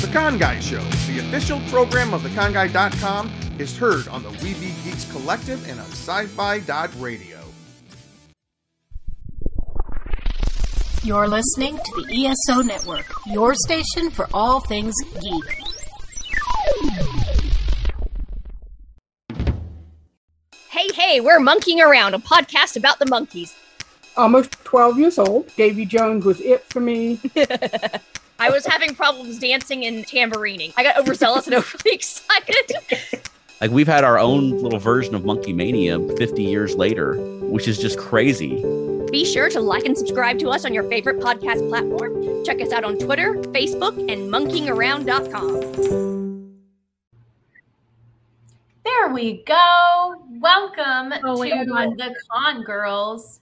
The Con Guy Show, the official program of theconguy.com, is heard on the We Be Geeks Collective and on sci-fi.radio. You're listening to the ESO Network, your station for all things geek. Hey, we're Monkeying Around, a podcast about the monkeys. Almost 12 years old. Davy Jones was it for me. I was having problems dancing and tamborining. I got overzealous and overly excited. Like, we've had our own little version of Monkey Mania 50 years later, which is just crazy. Be sure to like and subscribe to us on your favorite podcast platform. Check us out on Twitter, Facebook, and monkeyingaround.com. There we go. Welcome to the Con Girls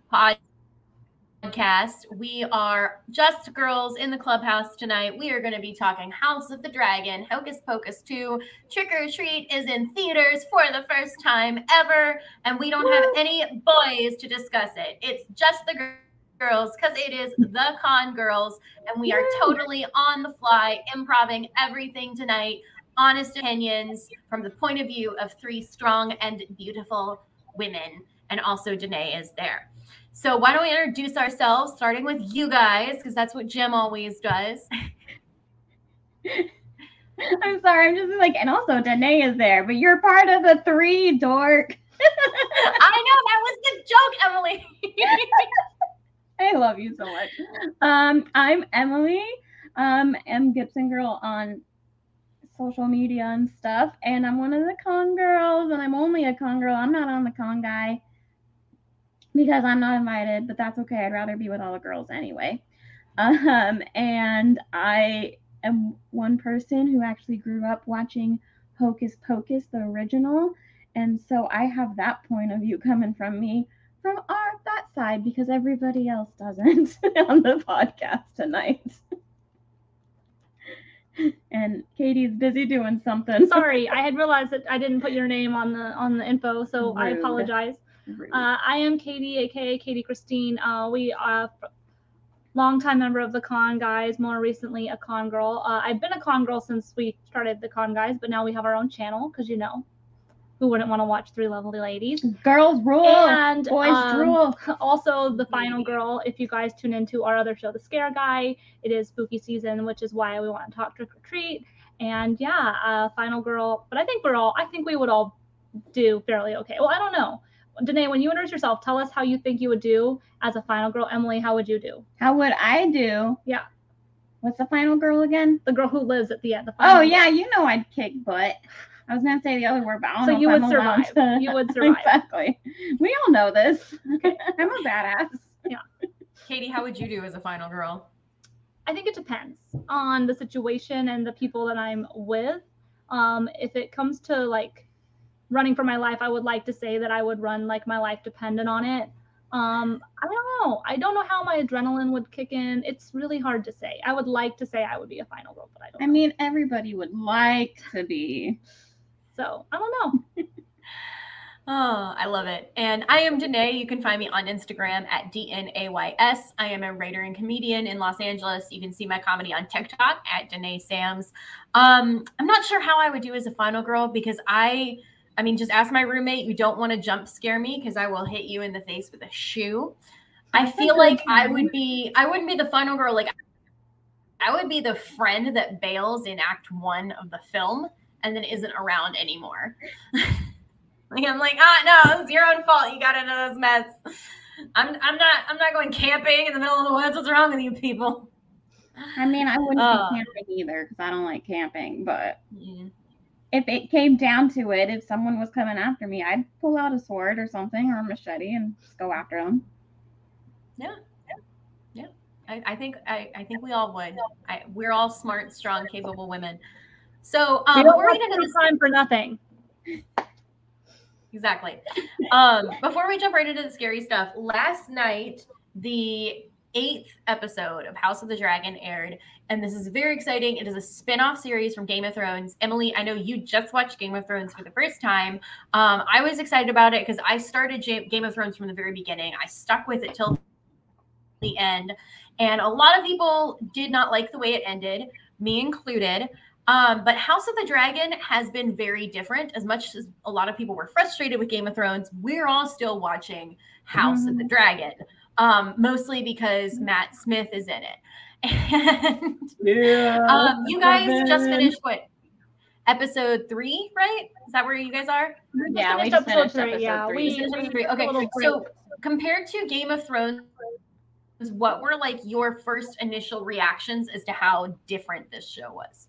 podcast. We are just girls in the clubhouse tonight. We are going to be talking House of the Dragon, Hocus Pocus 2. Trick or Treat is in theaters for the first time ever, and we don't have any boys to discuss it. It's just the girls because it is the Con Girls, and we are totally on the fly, improvising everything tonight. Honest opinions from the point of view of three strong and beautiful women, and also Danae is there. So why don't we introduce ourselves, starting with you guys, because that's what Jim always does. I'm sorry, I'm just like, and also Danae is there, but you're part of the three dork. I know, that was the joke, Emily. I love you so much. I'm Emily. I'm Gibson Girl on social media and stuff, and I'm one of the Con Girls, and I'm only a Con Girl. I'm not on the Con Guy because I'm not invited, but that's okay. I'd rather be with all the girls anyway. And I am one person who actually grew up watching Hocus Pocus, the original, and so I have that point of view coming from me from that side because everybody else doesn't on the podcast tonight. And Katie's busy doing something. Sorry, I had realized that I didn't put your name on the info, so rude. I apologize. I am Katie, aka Katie Christine. We are longtime member of the Con Guys, more recently a Con Girl. I've been a Con Girl since we started the Con Guys, but now we have our own channel because who wouldn't want to watch three lovely ladies? Girls rule, and boys rule. Also, the final girl. If you guys tune into our other show, The Scare Guy, it is spooky season, which is why we want to talk Trick or Treat. And final girl. But I think we would all do fairly okay. Well, I don't know. Danae, when you introduce yourself, tell us how you think you would do as a final girl. Emily, how would you do? How would I do? Yeah. What's the final girl again? The girl who lives at the end. Oh, yeah, I'd kick butt. I was going to say the other word, but I don't know. So you would survive. You would survive. Exactly. We all know this. I'm a badass. Yeah. Katie, how would you do as a final girl? I think it depends on the situation and the people that I'm with. If it comes to like running for my life, I would like to say that I would run like my life depended on it. I don't know. I don't know how my adrenaline would kick in. It's really hard to say. I would like to say I would be a final girl, but I don't know. I mean, everybody would like to be. So, I don't know. Oh, I love it. And I am Danae. You can find me on Instagram at DNAYS. I am a writer and comedian in Los Angeles. You can see my comedy on TikTok at Danae Sams. I'm not sure how I would do as a final girl because I mean, just ask my roommate. You don't want to jump scare me because I will hit you in the face with a shoe. I feel like I wouldn't be the final girl. Like, I would be the friend that bails in Act 1 of the film and then isn't around anymore. I'm like, no, it's your own fault. You got into this mess. I'm not going camping in the middle of the woods. What's wrong with you people? I mean, I wouldn't be camping either because I don't like camping. But if it came down to it, if someone was coming after me, I'd pull out a sword or something or a machete and just go after them. Yeah. I think we all would. We're all smart, strong, capable women. So before we get into time for nothing. Exactly. Before we jump right into the scary stuff, last night the 8th episode of House of the Dragon aired, and this is very exciting. It is a spin-off series from Game of Thrones. Emily, I know you just watched Game of Thrones for the first time. I was excited about it because I started Game of Thrones from the very beginning. I stuck with it till the end, and a lot of people did not like the way it ended. me included. But House of the Dragon has been very different. As much as a lot of people were frustrated with Game of Thrones, we're all still watching House of the Dragon, mostly because Matt Smith is in it. And you guys just finished episode 3, right? Is that where you guys are? Yeah, we just finished episode 3. Yeah, episode 3. Okay, so compared to Game of Thrones, what were like your first initial reactions as to how different this show was?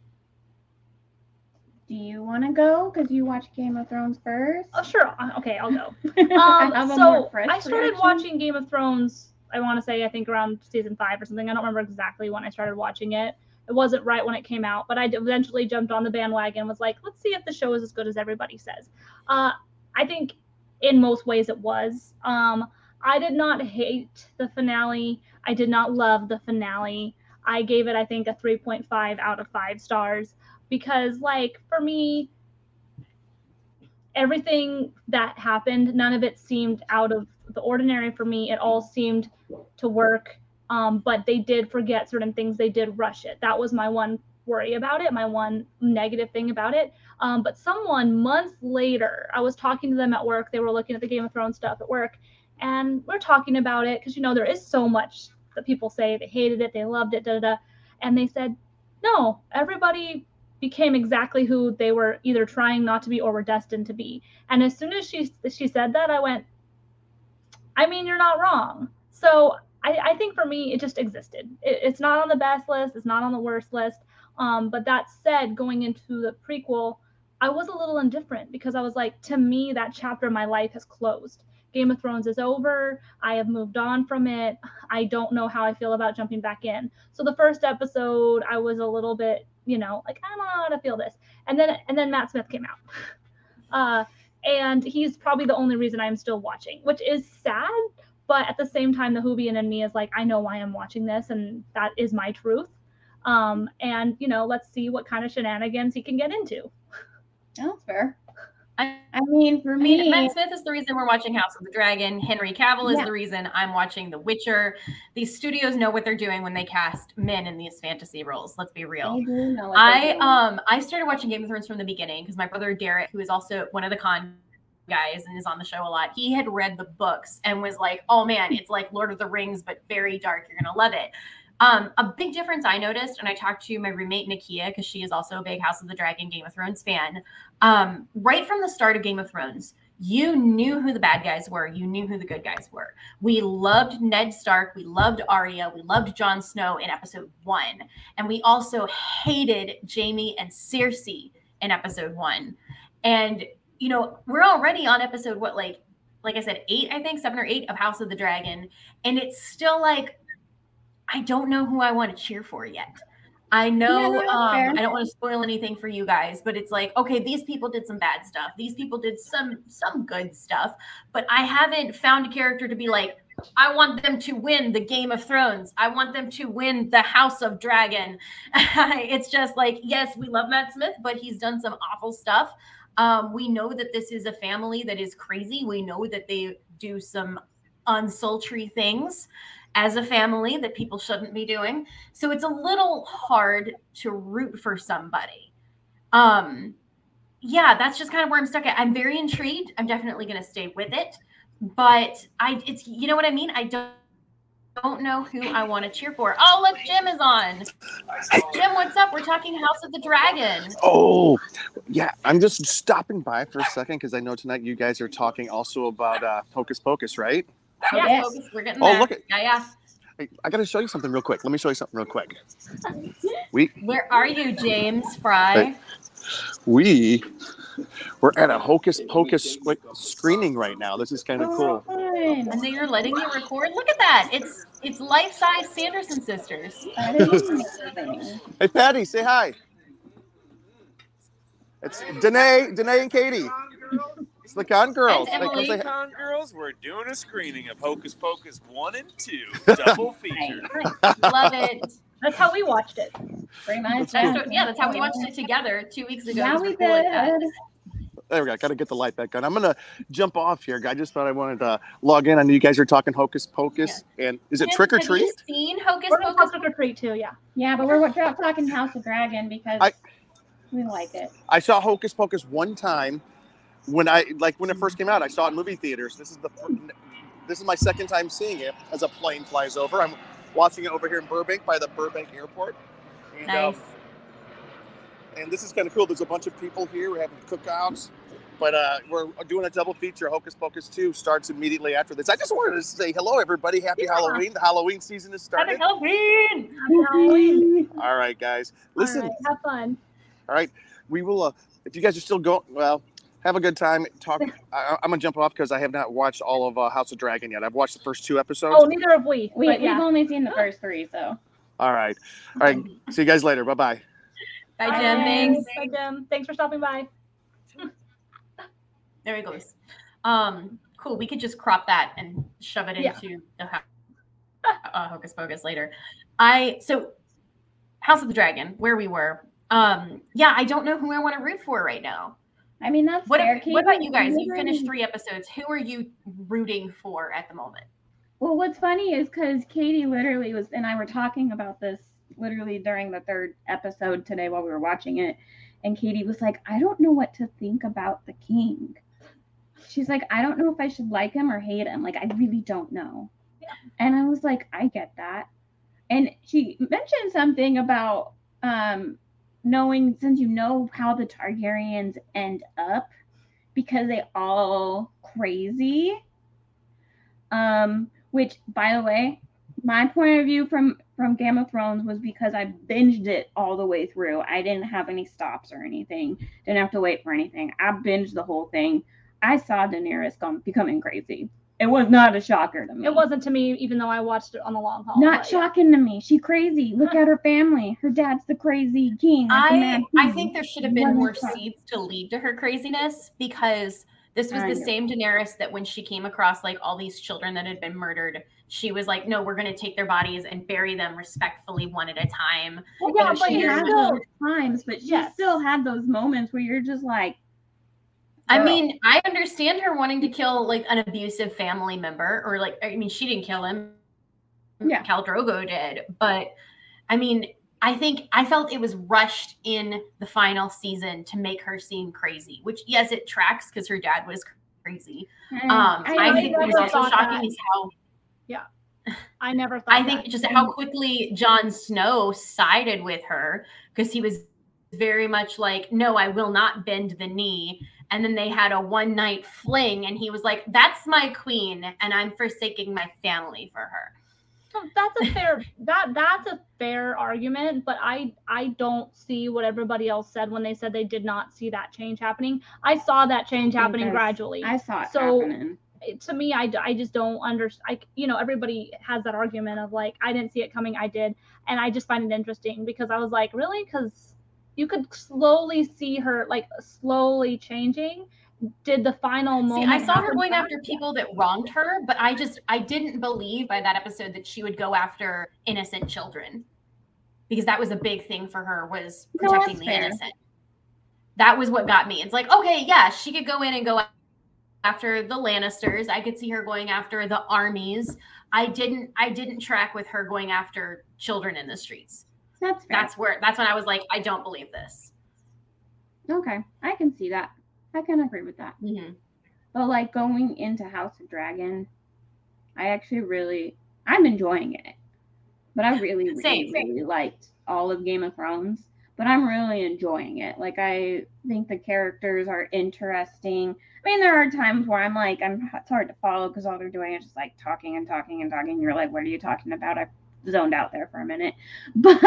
Do you want to go? Because you watched Game of Thrones first. Oh, sure. Okay, I'll go. I started watching Game of Thrones, I want to say, I think around season 5 or something. I don't remember exactly when I started watching it. It wasn't right when it came out, but I eventually jumped on the bandwagon, was like, let's see if the show is as good as everybody says. I think in most ways it was. I did not hate the finale. I did not love the finale. I gave it, I think, a 3.5 out of 5 stars. Because, like, for me, everything that happened, none of it seemed out of the ordinary for me. It all seemed to work, but they did forget certain things. They did rush it. That was my one worry about it, my one negative thing about it. But someone months later, I was talking to them at work. They were looking at the Game of Thrones stuff at work, and we're talking about it because, you know, there is so much that people say they hated it, they loved it, da-da-da. And they said, no, everybody became exactly who they were either trying not to be or were destined to be. And as soon as she said that, I went, I mean, you're not wrong. So I think for me, it just existed. It's not on the best list. It's not on the worst list. But that said, going into the prequel, I was a little indifferent because I was like, to me, that chapter of my life has closed. Game of Thrones is over. I have moved on from it. I don't know how I feel about jumping back in. So the first episode, I was a little bit, you know, like, I don't know how to feel this. And then Matt Smith came out. And he's probably the only reason I'm still watching, which is sad. But at the same time, the Whovian in me is like, I know why I'm watching this, and that is my truth. And, you know, let's see what kind of shenanigans he can get into. That's fair. I mean, for me, Matt Smith is the reason we're watching House of the Dragon. Henry Cavill is the reason I'm watching The Witcher. These studios know what they're doing when they cast men in these fantasy roles. Let's be real. I started watching Game of Thrones from the beginning because my brother Derek, who is also one of the con guys and is on the show a lot, he had read the books and was like, oh man, it's like Lord of the Rings, but very dark. You're going to love it. A big difference I noticed, and I talked to my roommate Nakia because she is also a big House of the Dragon Game of Thrones fan. Right from the start of Game of Thrones, you knew who the bad guys were. You knew who the good guys were. We loved Ned Stark. We loved Arya. We loved Jon Snow in episode 1. And we also hated Jaime and Cersei in episode 1. And, you know, we're already on episode, like I said, 8, I think, 7 or 8 of House of the Dragon. And it's still like, I don't know who I want to cheer for yet. I know I don't want to spoil anything for you guys, but it's like, okay, these people did some bad stuff. These people did some good stuff, but I haven't found a character to be like, I want them to win the Game of Thrones. I want them to win the House of Dragon. It's just like, yes, we love Matt Smith, but he's done some awful stuff. We know that this is a family that is crazy. We know that they do some unsultry things as a family that people shouldn't be doing. So it's a little hard to root for somebody. Yeah, that's just kind of where I'm stuck at. I'm very intrigued. I'm definitely going to stay with it, but it's, you know what I mean? I don't know who I want to cheer for. Oh, look, Jim is on. Jim, what's up? We're talking House of the Dragon. Oh, yeah. I'm just stopping by for a second because I know tonight you guys are talking also about Hocus Pocus, right? Yes. We're getting there. Look at yeah. Hey, I got to show you something real quick. Let me show you something real quick. Where are you, James Fry? We're at a Hocus Pocus screening right now. This is kind of cool. And then you're letting me record. Look at that. It's life-size Sanderson sisters. Hey, Patty, say hi. It's Danae and Katie. It's the Con Girls. Emily. Con Girls, we're doing a screening of Hocus Pocus 1 and 2. Double feature. Love it. That's how we watched it. Pretty much. That's how we watched it together 2 weeks ago. Yeah, we did. There we go. Got to get the light back on. I'm gonna jump off here. I just thought I wanted to log in. I know you guys are talking Hocus Pocus, and is it Trick or Treat? Have you seen Hocus We're gonna Pocus? Trick or Treat too, yeah. Yeah, but we're talking House of Dragon because we like it. I saw Hocus Pocus one time when it first came out. I saw it in movie theaters. This is my second time seeing it as a plane flies over. I'm watching it over here in Burbank by the Burbank Airport. And, Nice. And this is kind of cool. There's a bunch of people here. We're having cookouts. But we're doing a double feature. Hocus Pocus 2 starts immediately after this. I just wanted to say hello, everybody. Happy Halloween. The Halloween season is Happy started. Halloween! Happy Halloween. All right, guys. Listen. All right, have fun. All right. We will, if you guys are still going, well, have a good time. I'm going to jump off because I have not watched all of House of Dragon yet. I've watched the first 2 episodes. Oh, neither have we. We've yeah. only seen the first 3, so. All right. All right. See you guys later. Bye-bye. Bye, Jim. Thanks. Bye, Jim. Thanks for stopping by. There he goes. Cool. We could just crop that and shove it into the Hocus Pocus later. So House of the Dragon, where we were. I don't know who I want to root for right now. I mean, that's What fair. about you guys? You finished 3 episodes. Who are you rooting for at the moment? Well, what's funny is because Katie literally and I were talking about this literally during the 3rd episode today while we were watching it. And Katie was like, I don't know what to think about the king. She's like, I don't know if I should like him or hate him. Like, I really don't know. Yeah. And I was like, I get that. And she mentioned something about knowing, since you know how the Targaryens end up, because they all crazy. Which, by the way, my point of view from Game of Thrones was because I binged it all the way through. I didn't have any stops or anything. Didn't have to wait for anything. I binged the whole thing. I saw Daenerys becoming crazy. It was not a shocker to me. It wasn't to me, even though I watched it on the long haul. Not shocking to me. She crazy. Look at her family. Her dad's the crazy king. I think there should have been more seeds to lead to her craziness, because this was the same Daenerys that when she came across like all these children that had been murdered, she was like, no, we're going to take their bodies and bury them respectfully one at a time. Well, yeah, but she had those times, but she still had those moments where you're just like, I mean, I understand her wanting to kill like an abusive family member, or like, I mean, she didn't kill him. Yeah. Khal Drogo did. But I mean, I felt it was rushed in the final season to make her seem crazy, which yes, it tracks because her dad was crazy. I think it was also shocking is how. Yeah. I never thought I think just how quickly Jon Snow sided with her, because he was very much like, no, I will not bend the knee. And then they had a one-night fling, and he was like, that's my queen, and I'm forsaking my family for her. So that's a fair that's a fair argument, but I don't see what everybody else said when they said they did not see that change happening. I saw that change happening gradually. I saw it happening. To me, I just don't understand. Everybody has that argument of like, I didn't see it coming, I did, and I just find it interesting because I was like, really? Because you could slowly see her like slowly changing. Did the final moment? I saw her going after people that wronged her, but I didn't believe by that episode that she would go after innocent children, because that was a big thing for her, was protecting the innocent. That was what got me. It's like, okay, yeah, she could go in and go after the Lannisters. I could see her going after the armies. I didn't track with her going after children in the streets. That's fair. That's when I was like, I don't believe this. Okay, I can see that. I can agree with that. Mm-hmm. But like going into House of Dragon, I'm enjoying it. But I really liked all of Game of Thrones. But I'm really enjoying it. Like, I think the characters are interesting. I mean, there are times where I'm like, it's hard to follow because all they're doing is just like talking and talking and talking. You're like, what are you talking about? I zoned out there for a minute. But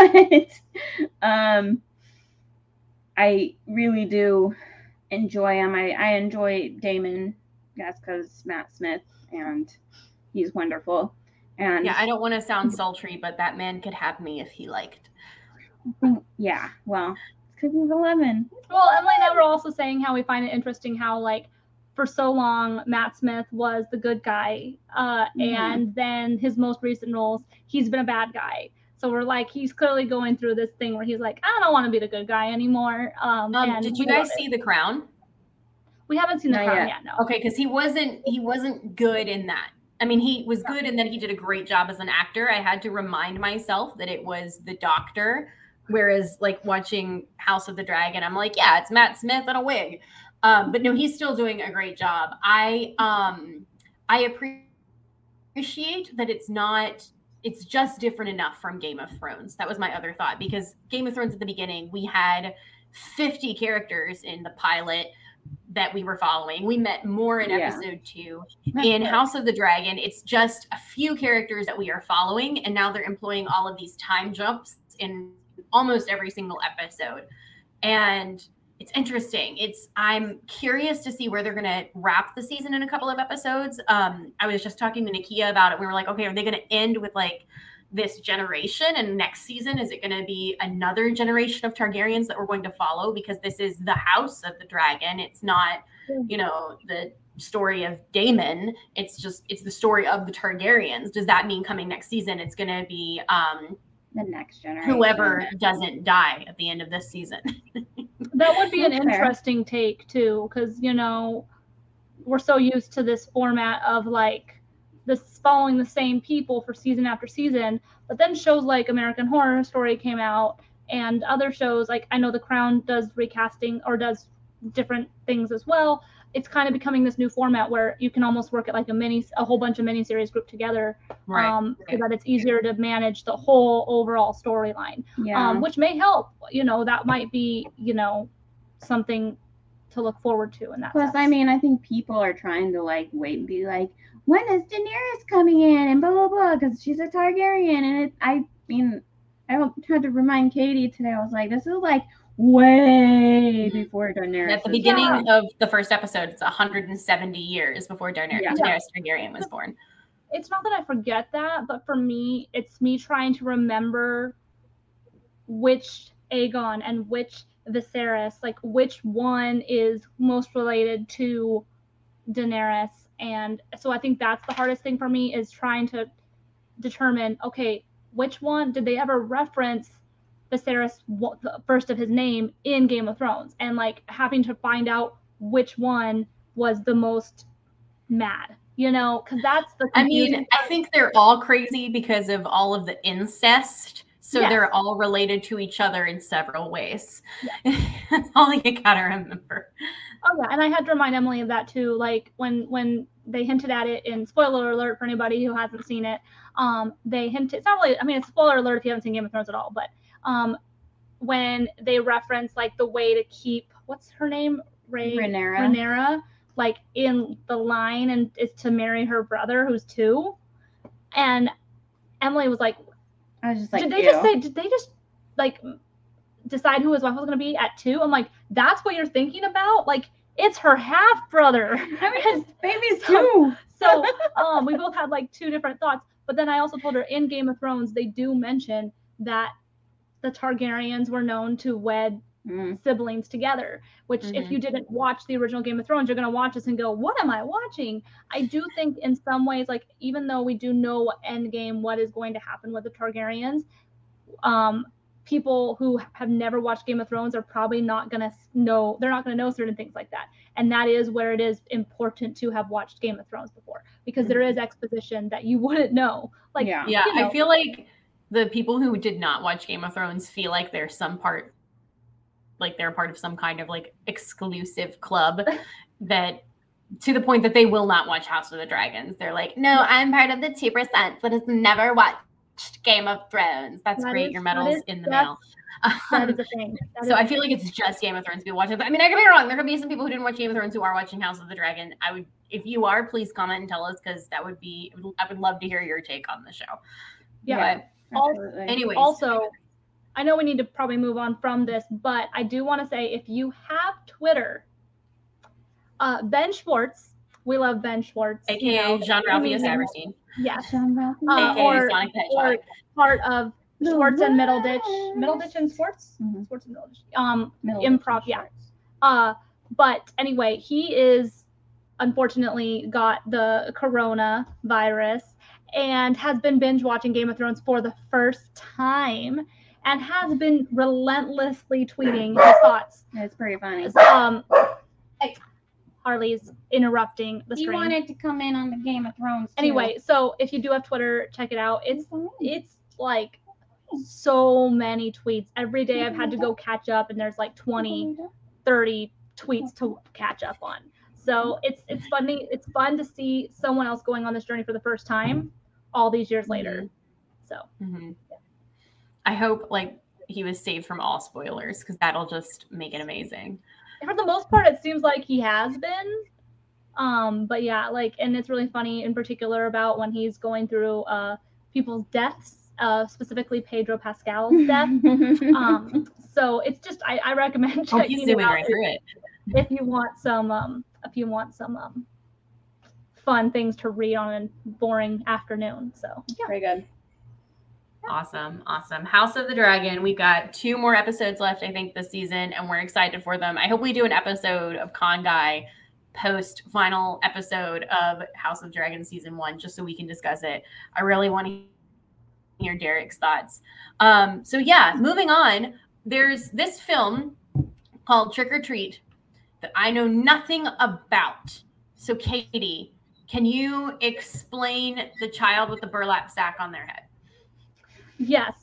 I really do enjoy him. I enjoy Daemon. That's because Matt Smith, and he's wonderful. And yeah, I don't want to sound sultry, but that man could have me if he liked. Yeah, well, it's because he's 11. Well, Emily and I were also saying how we find it interesting how, like, for so long, Matt Smith was the good guy, and then his most recent roles, he's been a bad guy. So we're like, he's clearly going through this thing where he's like, I don't want to be the good guy anymore. Did you guys see The Crown? We haven't seen The Not Crown yet. yet. No. Okay, because he wasn't good in that. I mean, he was good and then he did a great job as an actor. I had to remind myself that it was the Doctor, whereas like watching House of the Dragon, I'm like, yeah, it's Matt Smith in a wig. But no, he's still doing a great job. I appreciate that it's just different enough from Game of Thrones. That was my other thought, because Game of Thrones at the beginning, we had 50 characters in the pilot that we were following. We met more in episode 2. In House of the Dragon, it's just a few characters that we are following, and now they're employing all of these time jumps in almost every single episode. And it's interesting. I'm curious to see where they're going to wrap the season in a couple of episodes. I was just talking to Nakia about it. We were like, okay, are they going to end with like this generation, and next season is it going to be another generation of Targaryens that we're going to follow, because this is the House of the Dragon. It's not, the story of Daemon. It's the story of the Targaryens. Does that mean coming next season it's going to be the next generation, whoever doesn't die at the end of this season? That would be an That's fair. interesting take too, because we're so used to this format of like this following the same people for season after season, but then shows like American Horror Story came out, and other shows like, I know The Crown does recasting or does different things as well. It's kind of becoming this new format where you can almost work at like a whole bunch of miniseries grouped together, so that it's easier to manage the whole overall storyline. Which may help. That might be something to look forward to in that Plus, sense. I mean, I think people are trying to like wait and be like, when is Daenerys coming in and blah blah blah, because she's a Targaryen. And I had to remind Katie today. I was like, this is like way before Daenerys. At the beginning of the first episode, it's 170 years before Daenerys Targaryen was born. It's not that I forget that, but for me, it's me trying to remember which Aegon and which Viserys, like which one is most related to Daenerys. And so I think that's the hardest thing for me, is trying to determine, okay, which one did they ever reference Viserys, the first of his name, in Game of Thrones, and like having to find out which one was the most mad, because that's the confusing part. I think they're all crazy because of all of the incest. So they're all related to each other in several ways. That's all you gotta remember. Oh yeah, and I had to remind Emily of that too. Like when they hinted at it in, spoiler alert for anybody who hasn't seen it, they hinted, it's not really, I mean, it's spoiler alert if you haven't seen Game of Thrones at all, but when they reference like the way to keep, what's her name? Rhaenyra, like in the line, and is to marry her brother who's 2. And Emily was like, I was just like, did they just like decide who his wife was going to be at 2? I'm like, that's what you're thinking about? Like, it's her half brother. I mean, baby's 2. So we both had like 2 different thoughts. But then I also told her in Game of Thrones, they do mention that the Targaryens were known to wed siblings together, which if you didn't watch the original Game of Thrones, you're going to watch this and go, what am I watching? I do think in some ways, like, even though we do know Endgame, what is going to happen with the Targaryens, people who have never watched Game of Thrones are probably not going to know, they're not going to know certain things like that. And that is where it is important to have watched Game of Thrones before, because there is exposition that you wouldn't know. Like, I feel like the people who did not watch Game of Thrones feel like they're part of some kind of like exclusive club, that to the point that they will not watch House of the Dragons. They're like, no, I'm part of the 2% that has never watched Game of Thrones. That's great. Your medal's in the mail. That is a thing. So I feel like it's just Game of Thrones people watching. But I mean, I could be wrong. There could be some people who didn't watch Game of Thrones who are watching House of the Dragon. If you are, please comment and tell us, because I would love to hear your take on the show. Yeah. Anyways. Also, I know we need to probably move on from this, but I do want to say, if you have Twitter, Ben Schwartz, we love Ben Schwartz, aka Jean-Ralphio Saberstein. Yes. Or part of Schwartz and Middleditch and Schwartz, Schwartz and Middleditch, improv, but anyway, he is unfortunately got the coronavirus and has been binge watching Game of Thrones for the first time, and has been relentlessly tweeting his thoughts. It's pretty funny. Harley's interrupting the He stream. wanted to come in on the Game of Thrones too. Anyway, so if you do have Twitter, check it out. It's like so many tweets. Every day I've had to go catch up, and there's like 20, 30 tweets to catch up on. So it's funny. It's fun to see someone else going on this journey for the first time all these years later. So I hope like he was saved from all spoilers, because that'll just make it amazing. for the most part, it seems like he has been. But yeah, like, and it's really funny in particular about when he's going through people's deaths, specifically Pedro Pascal's death. So it's just I recommend checking he's it zooming out right through it. if you want some fun things to read on a boring afternoon. So yeah. Very good. Awesome. House of the Dragon. We've got 2 more episodes left, I think, this season, and we're excited for them. I hope we do an episode of Con Guy post final episode of House of the Dragon season 1, just so we can discuss it. I really want to hear Derek's thoughts. So yeah, moving on. There's this film called Trick or Treat that I know nothing about. So Katie, can you explain the child with the burlap sack on their head? Yes.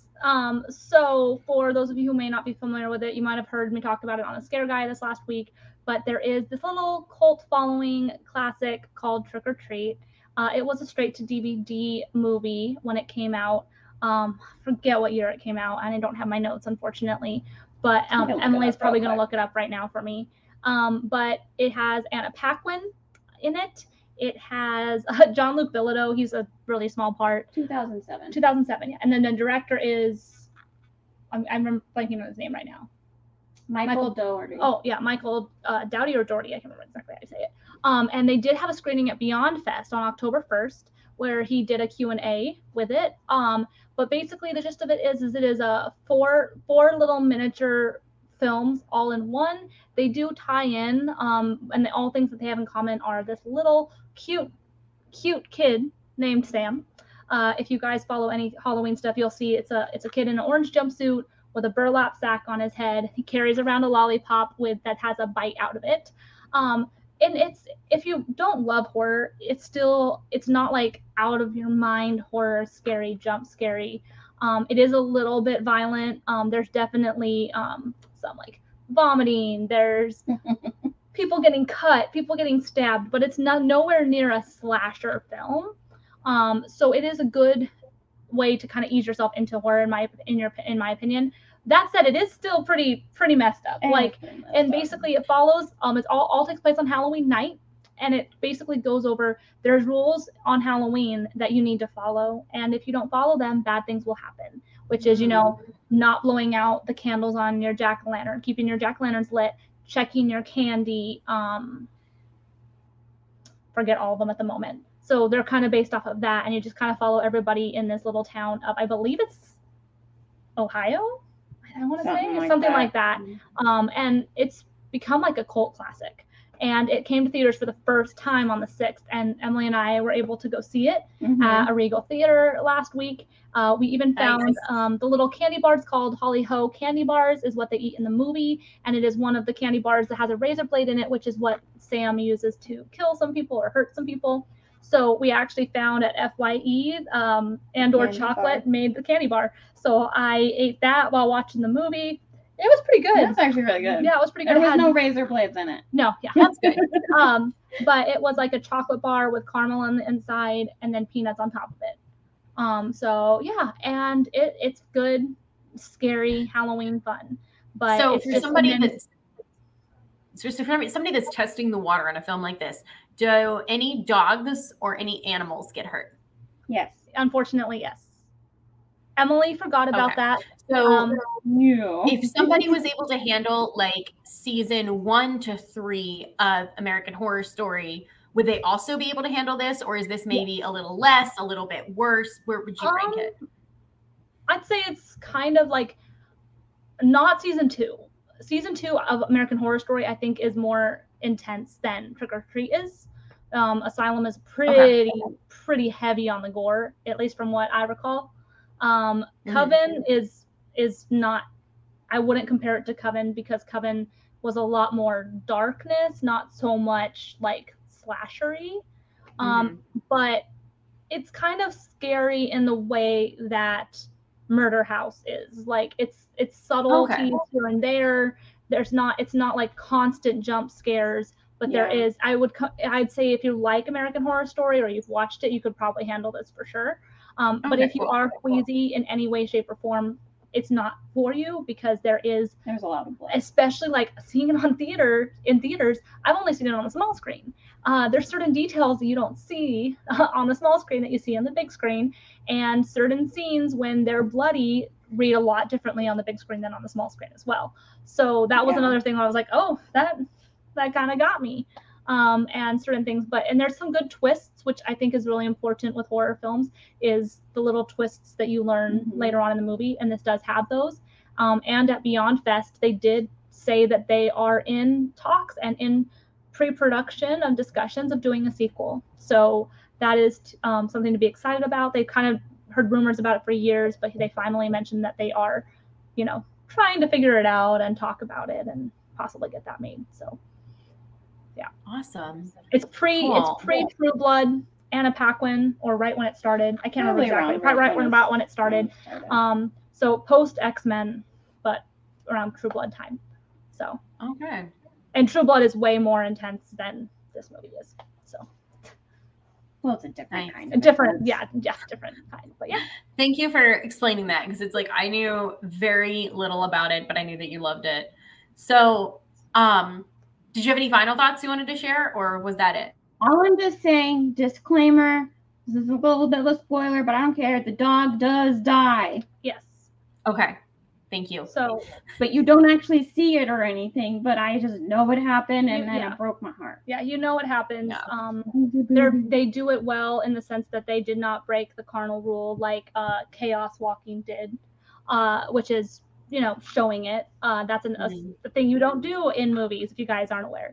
So for those of you who may not be familiar with it, you might have heard me talk about it on a Scare Guy this last week, but there is this little cult following classic called Trick or Treat. It was a straight to DVD movie when it came out. Forget what year it came out, and I don't have my notes, unfortunately, but Emily's probably going to look it up right now for me. But it has Anna Paquin in it. It has John-Luc Bilodeau. He's a really small part. 2007. 2007, yeah. And then the director is, I'm blanking on his name right now. Michael Dougherty. Oh, yeah, Michael Doughty or Dougherty. I can't remember exactly how to say it. And they did have a screening at Beyond Fest on October 1st, where he did a Q&A with it. But basically, the gist of it is it is a four little miniature films all in one. They do tie in, and all things that they have in common are this little cute kid named Sam. If you guys follow any Halloween stuff, you'll see it's a kid in an orange jumpsuit with a burlap sack on his head. He carries around a lollipop that has a bite out of it. And it's, if you don't love horror, it's not like out of your mind horror, scary, jump scary. It is a little bit violent. There's definitely some like vomiting. There's people getting cut, people getting stabbed, but it's nowhere near a slasher film. So it is a good way to kind of ease yourself into horror in my opinion. That said, it is still pretty messed up. Basically it follows it's all takes place on Halloween night, and it basically goes over there's rules on Halloween that you need to follow, and if you don't follow them, bad things will happen, which is, not blowing out the candles on your jack-o'-lantern, keeping your jack-o'-lanterns lit, checking your candy, forget all of them at the moment. So they're kind of based off of that, and you just kind of follow everybody in this little town of, I believe it's Ohio, I want to say, something like that. And it's become like a cult classic. And it came to theaters for the first time on the 6th, and Emily and I were able to go see it at a Regal Theater last week. We even found the little candy bars called Holly Ho candy bars is what they eat in the movie, and it is one of the candy bars that has a razor blade in it, which is what Sam uses to kill some people or hurt some people. So we actually found at FYE Andor Chocolate made the candy bar. So I ate that while watching the movie. It was pretty good. That's actually really good. Yeah, it was pretty good. There was no razor blades in it. No, yeah, that's good. But it was like a chocolate bar with caramel on the inside and then peanuts on top of it. So yeah, and it's good, scary Halloween fun. But so for somebody that's testing the water on a film like this, do any dogs or any animals get hurt? Yes, unfortunately, yes. Emily forgot about that. So if somebody was able to handle like season 1 to 3 of American Horror Story, would they also be able to handle this, or is this maybe a little less, a little bit worse? Where would you rank it? I'd say it's kind of like not season 2. Season 2 of American Horror Story, I think, is more intense than Trick or Treat is. Asylum is pretty heavy on the gore, at least from what I recall. Coven is not, I wouldn't compare it to Coven because Coven was a lot more darkness, not so much like slashery. But it's kind of scary in the way that Murder House is. Like it's subtleties here and there. It's not like constant jump scares, but there is. I'd say if you like American Horror Story or you've watched it, you could probably handle this for sure. But if you are queasy in any way, shape, or form, it's not for you, because there's a lot of blood. Especially like seeing it in theaters. I've only seen it on the small screen. There's certain details that you don't see on the small screen that you see on the big screen, and certain scenes when they're bloody read a lot differently on the big screen than on the small screen as well. So that was another thing where I was like, oh, that kind of got me. And certain things, and there's some good twists, which I think is really important with horror films, is the little twists that you learn later on in the movie, and this does have those. And at Beyond Fest, they did say that they are in talks and in pre-production of discussions of doing a sequel. So that is something to be excited about. They kind of heard rumors about it for years, but they finally mentioned that they are, trying to figure it out and talk about it and possibly get that made. So. Yeah. Awesome. It's pre True Blood, Anna Paquin, or right when it started. I can't remember exactly. Probably right when it started. So post X-Men, but around True Blood time. So. Okay. And True Blood is way more intense than this movie is. So. Well, it's a different kind. Different kind. But yeah. Thank you for explaining that, because it's like I knew very little about it, but I knew that you loved it. So, did you have any final thoughts you wanted to share, or was that it? All I'm just saying, disclaimer, this is a little bit of a spoiler, but I don't care. The dog does die. Yes. Okay. Thank you. So, but you don't actually see it or anything, but I just know what happened, and then it broke my heart. Yeah, you know what happens. They do it well in the sense that they did not break the carnal rule like Chaos Walking did, which is, showing it. That's a thing you don't do in movies, if you guys aren't aware.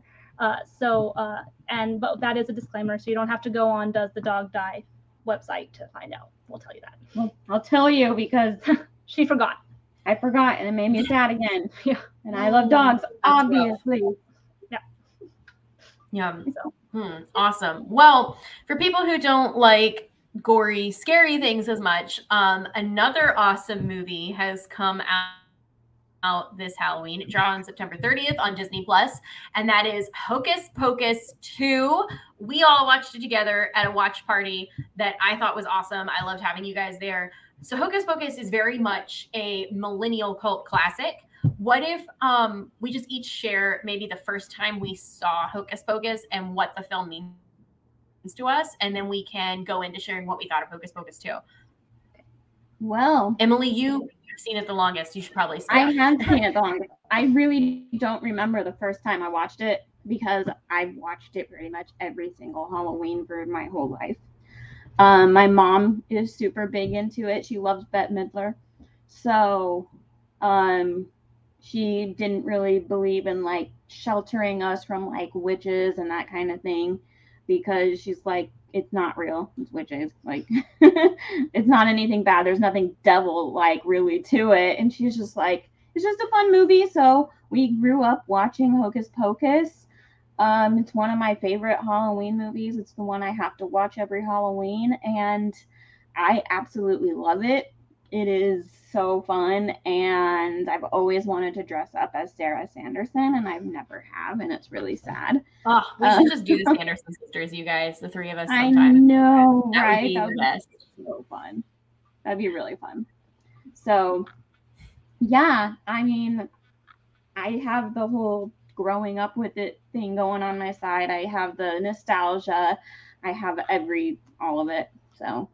But that is a disclaimer, so you don't have to go on Does the Dog Die website to find out. We'll tell you that. Well, I'll tell you, because she forgot. I forgot, and it made me sad again. Yeah. And I love dogs, obviously. Yeah. Yeah. Awesome. Well, for people who don't like gory, scary things as much, another awesome movie has come out this Halloween. It dropped on September 30th on Disney Plus, and that is Hocus Pocus 2. We all watched it together at a watch party that I thought was awesome. I loved having you guys there. So Hocus Pocus is very much a millennial cult classic. What if we just each share maybe the first time we saw Hocus Pocus and what the film means to us, and then we can go into sharing what we thought of Hocus Pocus 2. Well, Emily, you've seen it the longest. You should probably start. I have seen it the longest. I really don't remember the first time I watched it, because I've watched it pretty much every single Halloween for my whole life. My mom is super big into it. She loves Bette Midler. So she didn't really believe in like sheltering us from like witches and that kind of thing, because she's like, it's not real. It's witches. Like, it's not anything bad. There's nothing devil-like really to it. And she's just like, it's just a fun movie. So we grew up watching Hocus Pocus. It's one of my favorite Halloween movies. It's the one I have to watch every Halloween, and I absolutely love it. It is so fun, and I've always wanted to dress up as Sarah Sanderson, and I've never have, and it's really sad. Oh, we should just do the Sanderson sisters, you guys, the three of us sometime. I know, that right? Would be that the would best. be so fun. That'd be really fun. So, yeah, I mean, I have the whole growing up with it thing going on my side. I have the nostalgia. I have all of it. So.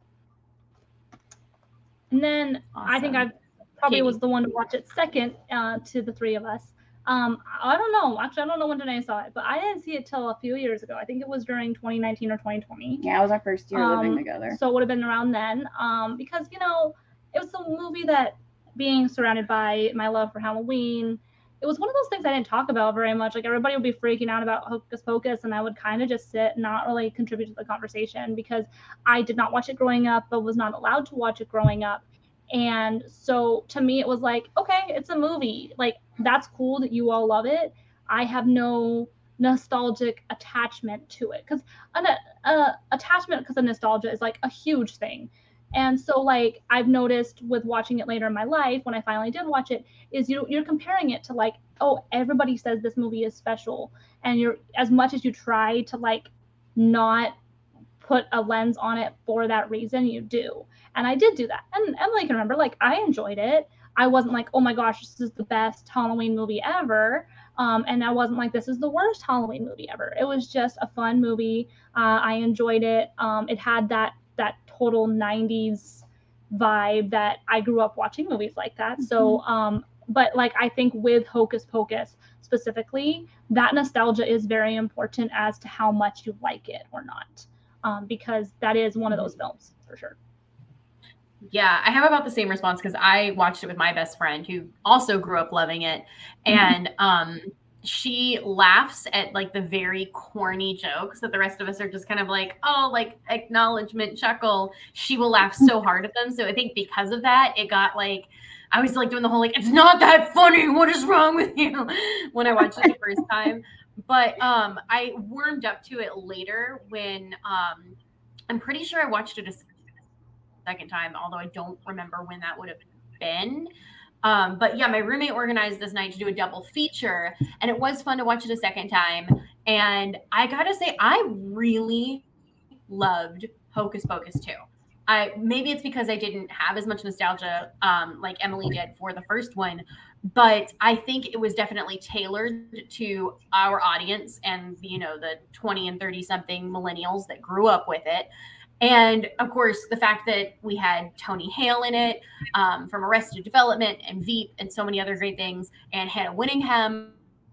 And then Awesome. I think I probably Katie. was the one to watch it second to the three of us. I don't know. Actually, I don't know when Danae saw it, but I didn't see it till a few years ago. I think it was during 2019 or 2020. Yeah, it was our first year living together. So it would have been around then. Because, it was a movie that, being surrounded by my love for Halloween, it was one of those things I didn't talk about very much. Like, everybody would be freaking out about Hocus Pocus, and I would kind of just sit and not really contribute to the conversation, because I did not watch it growing up, but was not allowed to watch it growing up. And so to me, it was like, okay, it's a movie. Like, that's cool that you all love it. I have no nostalgic attachment to it, because an attachment because of nostalgia is like a huge thing. And so like I've noticed with watching it later in my life, when I finally did watch it, is you're comparing it to like, oh, everybody says this movie is special, and you're, as much as you try to like not put a lens on it for that reason, you do. And I did do that. And Emily can remember, like, I enjoyed it. I wasn't like, oh my gosh, this is the best Halloween movie ever. And I wasn't like, this is the worst Halloween movie ever. It was just a fun movie. I enjoyed it. It had that total 90s vibe that I grew up watching movies like that. So, but like, I think with Hocus Pocus specifically, that nostalgia is very important as to how much you like it or not. Because that is one of those films for sure. Yeah, I have about the same response because I watched it with my best friend who also grew up loving it. And she laughs at like the very corny jokes that the rest of us are just kind of like, oh, like acknowledgement chuckle. She will laugh so hard at them. So I think because of that, it got like, I was like doing the whole like, it's not that funny. What is wrong with you? When I watched it the first time. But I warmed up to it later when I'm pretty sure I watched it a second time, although I don't remember when that would have been. But yeah, my roommate organized this night to do a double feature, and it was fun to watch it a second time. And I gotta say, I really loved Hocus Pocus 2. Maybe it's because I didn't have as much nostalgia like Emily did for the first one, but I think it was definitely tailored to our audience and, you know, the 20 and 30 something millennials that grew up with it. And of course, the fact that we had Tony Hale in it from Arrested Development and Veep and so many other great things, and Hannah Winningham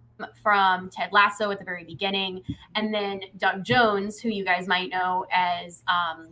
from Ted Lasso at the very beginning, and then Doug Jones, who you guys might know as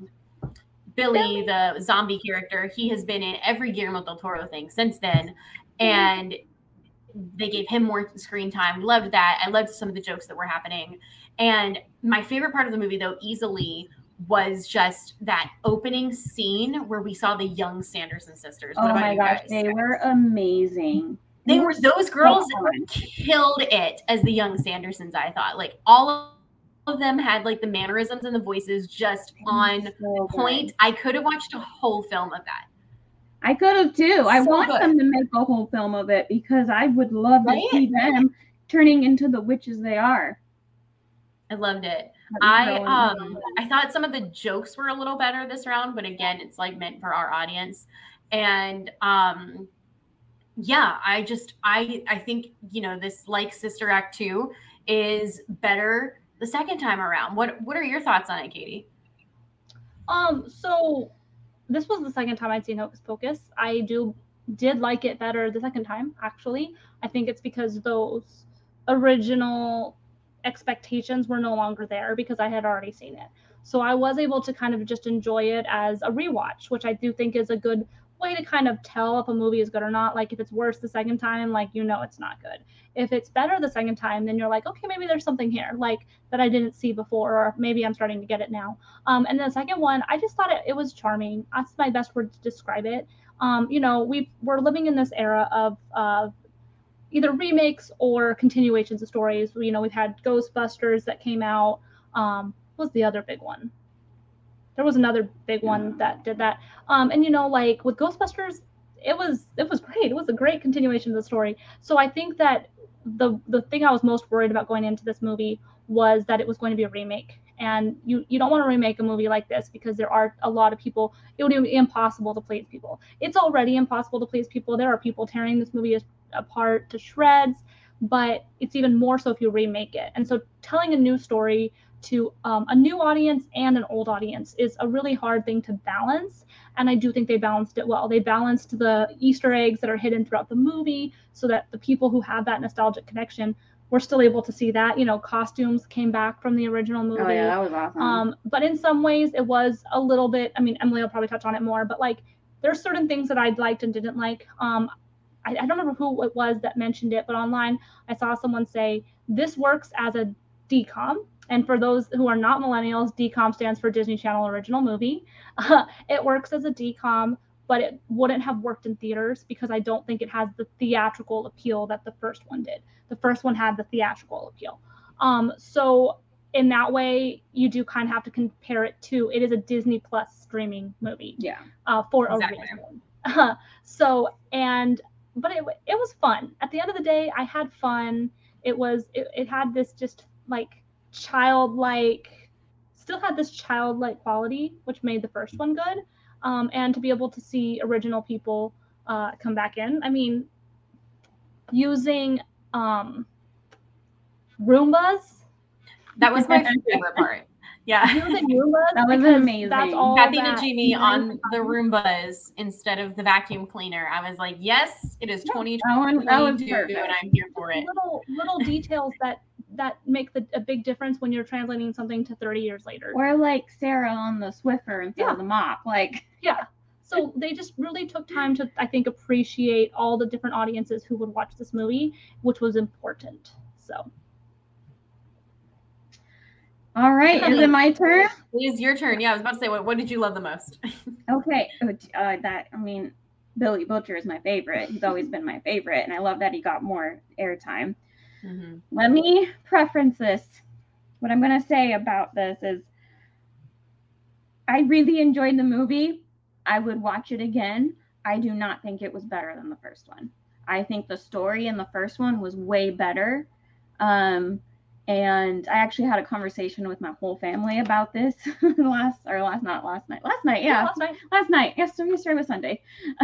Billy, the zombie character. He has been in every Guillermo del Toro thing since then, and they gave him more screen time. Loved that. I loved some of the jokes that were happening. And my favorite part of the movie, though, easily was just that opening scene where we saw the young Sanderson sisters. What about you guys? They were amazing. Those girls killed it as the young Sandersons, I thought. Like, all of them had like the mannerisms and the voices just on point. I could have watched a whole film of that. I could have too. I want them to make a whole film of it because I would love to see them turning into the witches they are. I loved it. I thought some of the jokes were a little better this round, but again, it's like meant for our audience. And yeah, I think, you know, this like Sister Act 2 is better the second time around. What are your thoughts on it, Katie? So this was the second time I'd seen Hocus Pocus. I did like it better the second time, actually. I think it's because those original expectations were no longer there because I had already seen it. So I was able to kind of just enjoy it as a rewatch, which I do think is a good way to kind of tell if a movie is good or not. Like if it's worse the second time, like, you know, it's not good. If it's better the second time, then you're like, okay, maybe there's something here like that I didn't see before, or maybe I'm starting to get it now. And the second one, I just thought it was charming. That's my best word to describe it. You know, we're living in this era of either remakes or continuations of stories. You know, we've had Ghostbusters that came out. What was the other big one? There was another big one that did that. And you know, like with Ghostbusters, it was great. It was a great continuation of the story. So I think that the thing I was most worried about going into this movie was that it was going to be a remake. And you don't want to remake a movie like this because there are a lot of people. It would be impossible to please people. It's already impossible to please people. There are people tearing this movie apart to shreds, but it's even more so if you remake it. And so telling a new story to a new audience and an old audience is a really hard thing to balance. And I do think they balanced it well. They balanced the Easter eggs that are hidden throughout the movie so that the people who have that nostalgic connection were still able to see that. You know, costumes came back from the original movie. Oh yeah, that was awesome. But in some ways it was a little bit, I mean, Emily will probably touch on it more, but like there's certain things that I liked and didn't like. I don't remember who it was that mentioned it, but online I saw someone say, this works as a DCOM. And for those who are not millennials, DCOM stands for Disney Channel Original Movie. It works as a DCOM but it wouldn't have worked in theaters because I don't think it has the theatrical appeal that the first one did. The first one had the theatrical appeal. So in that way, you do kind of have to compare it to, it is a Disney Plus streaming movie. Yeah. For Exactly. a reason. But it was fun. At the end of the day, I had fun. It had this just like childlike, still had this childlike quality, which made the first one good. And to be able to see original people come back in. I mean, using Roombas. That was my favorite part. Yeah. Using Roombas. That was because amazing. That's all Kathy that Najimy on the Roombas instead of the vacuum cleaner. I was like, yes, it is 2022 that was and perfect. I'm here for it. Little details that make a big difference when you're translating something to 30 years later. Or like Sarah on the Swiffer instead of the mop. Like, Yeah. So they just really took time to, I think, appreciate all the different audiences who would watch this movie, which was important. So. all right, is it my turn? It is your turn. Yeah, I was about to say, what did you love the most? Okay, Billy Butcher is my favorite. He's always been my favorite, and I love that he got more airtime. Mm-hmm. Let me preference this. What I'm going to say about this is I really enjoyed the movie. I would watch it again. I do not think it was better than the first one. I think the story in the first one was way better. And I actually had a conversation with my whole family about this last night. Yesterday was Sunday.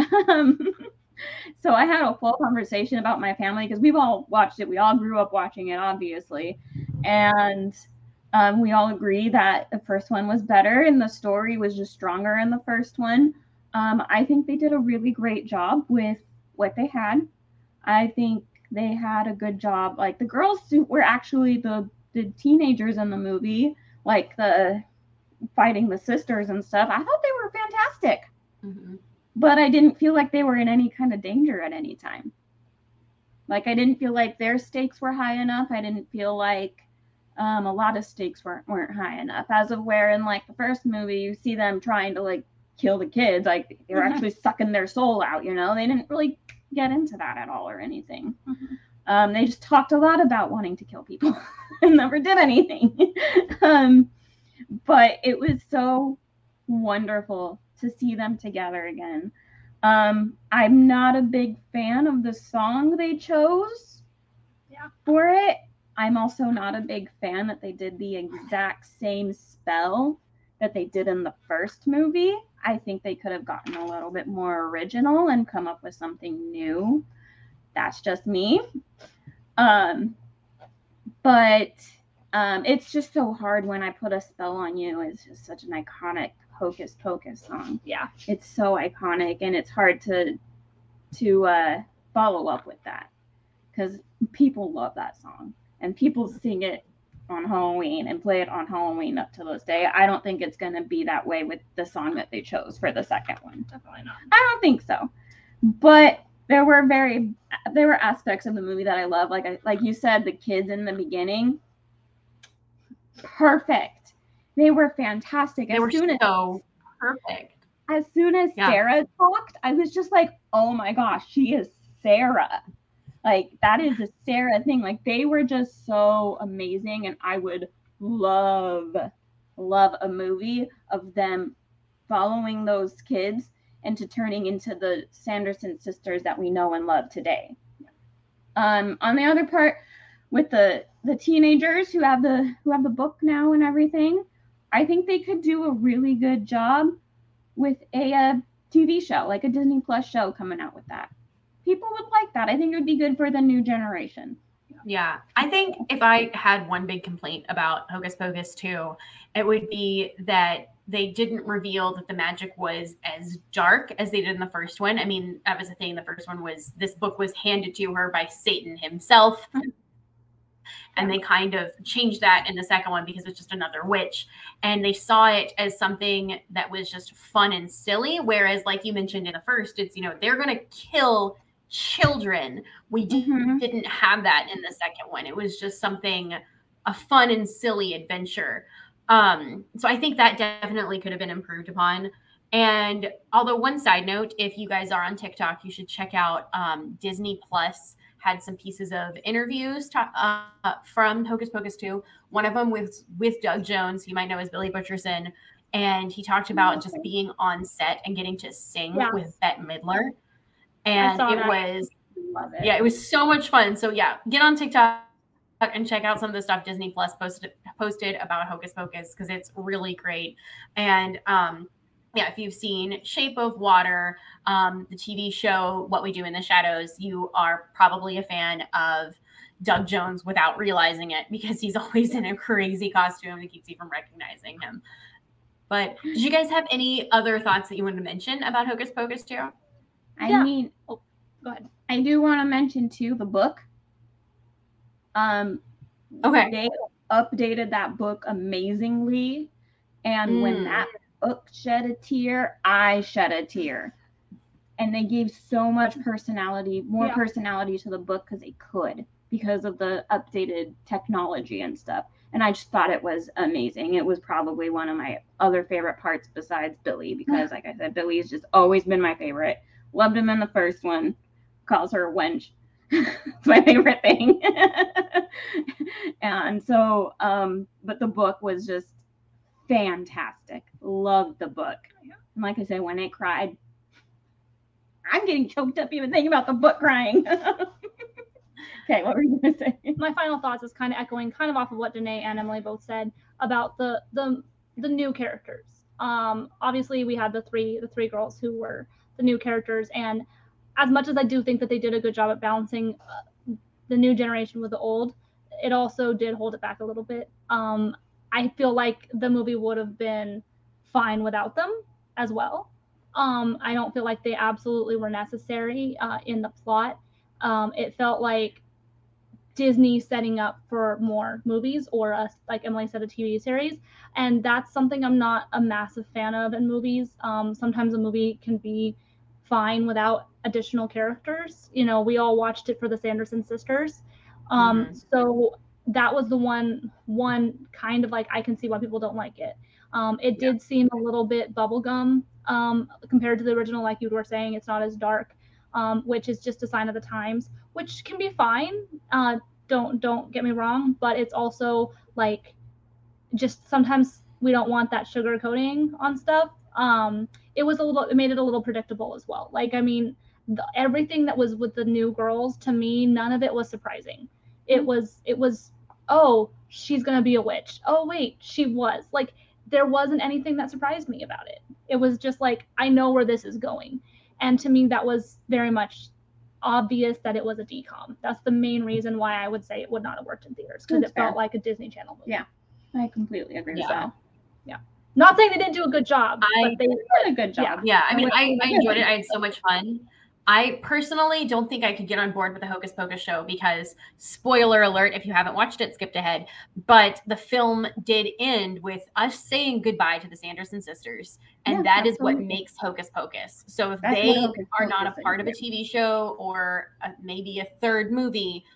So I had a full conversation about my family because we've all watched it. We all grew up watching it, obviously. And we all agree that the first one was better and the story was just stronger in the first one. I think they did a really great job with what they had. I think they had a good job. Like the girls were actually the teenagers in the movie, like the fighting the sisters and stuff. I thought they were fantastic. Mm-hmm. But I didn't feel like they were in any kind of danger at any time. Like I didn't feel like their stakes were high enough. I didn't feel like a lot of stakes weren't high enough. As of where in like the first movie, you see them trying to like kill the kids, like they were actually sucking their soul out. You know, they didn't really get into that at all or anything. Mm-hmm. They just talked a lot about wanting to kill people and never did anything. But it was so wonderful to see them together again. I'm not a big fan of the song they chose for it. I'm also not a big fan that they did the exact same spell that they did in the first movie. I think they could have gotten a little bit more original and come up with something new. That's just me. But it's just so hard when I Put a Spell on You. It's just such an iconic Hocus Pocus song. Yeah. It's so iconic, and it's hard to follow up with that because people love that song and people sing it on Halloween and play it on Halloween up to this day. I don't think it's going to be that way with the song that they chose for the second one. Definitely not. I don't think so. But there were aspects of the movie that I love. Like you said, the kids in the beginning, perfect. They were fantastic. They were so perfect. As soon as Sarah talked, I was just like, oh my gosh, she is Sarah. Like, that is a Sarah thing. Like, they were just so amazing. And I would love a movie of them following those kids into turning into the Sanderson sisters that we know and love today. On the other part, with the teenagers who have the book now and everything, I think they could do a really good job with a TV show, like a Disney Plus show coming out with that. People would like that. I think it would be good for the new generation. Yeah. I think if I had one big complaint about Hocus Pocus 2, it would be that they didn't reveal that the magic was as dark as they did in the first one. I mean, that was the thing. The first one was this book was handed to her by Satan himself. And they kind of changed that in the second one because it's just another witch. And they saw it as something that was just fun and silly. Whereas, like you mentioned in the first, it's, they're going to kill children. We didn't have that in the second one. It was just a fun and silly adventure. So I think that definitely could have been improved upon. And although one side note, if you guys are on TikTok, you should check out Disney Plus had some pieces of interviews from Hocus Pocus 2. One of them with Doug Jones, you might know as Billy Butcherson. And he talked about just being on set and getting to sing with Bette Midler. And it was so much fun. So yeah, get on TikTok and check out some of the stuff Disney Plus posted about Hocus Pocus, because it's really great. And if you've seen Shape of Water, the TV show What We Do in the Shadows, you are probably a fan of Doug Jones without realizing it, because he's always in a crazy costume that keeps you from recognizing him. But did you guys have any other thoughts that you wanted to mention about Hocus Pocus 2? I mean, go ahead. I do want to mention too the book. Okay. They updated that book amazingly, and when that book shed a tear, I shed a tear. And they gave so much personality, more personality to the book because of the updated technology and stuff. And I just thought it was amazing. It was probably one of my other favorite parts besides Billy, because like I said, Billy's just always been my favorite. Loved him in the first one. Calls her a wench. It's my favorite thing. And so, but the book was just fantastic. Loved the book. And like I said, when I cried, I'm getting choked up even thinking about the book crying. Okay, what were you going to say? My final thoughts is kind of echoing off of what Danae and Emily both said about the new characters. Obviously we had the three girls who were the new characters, and as much as I do think that they did a good job at balancing the new generation with the old, it also did hold it back a little bit. I feel like the movie would have been fine without them as well. I don't feel like they absolutely were necessary in the plot. It felt like Disney setting up for more movies, or like Emily said, a TV series. And that's something I'm not a massive fan of in movies. Sometimes a movie can be fine without additional characters. You know, we all watched it for the Sanderson sisters. So that was the one kind of like, I can see why people don't like it. It did seem a little bit bubblegum compared to the original. Like you were saying, it's not as dark, which is just a sign of the times, which can be fine. Don't get me wrong, but it's also like, just sometimes we don't want that sugar coating on stuff. It made it a little predictable as well. Like, I mean, everything that was with the new girls, to me, none of it was surprising. It was, oh, she's going to be a witch. Oh, wait, she was. Like, there wasn't anything that surprised me about it. It was just like, I know where this is going. And to me, that was very much obvious that it was a DCOM. That's the main reason why I would say it would not have worked in theaters, because it felt like a Disney Channel movie. Yeah, I completely agree with that. Yeah. Not saying they didn't do a good job, but they did a good job. Yeah, I mean, I enjoyed it. I had so much fun. I personally don't think I could get on board with the Hocus Pocus show because, spoiler alert, if you haven't watched it, skipped ahead. But the film did end with us saying goodbye to the Sanderson sisters. And that is what makes Hocus Pocus. So if they are not a part of a TV show or maybe a third movie,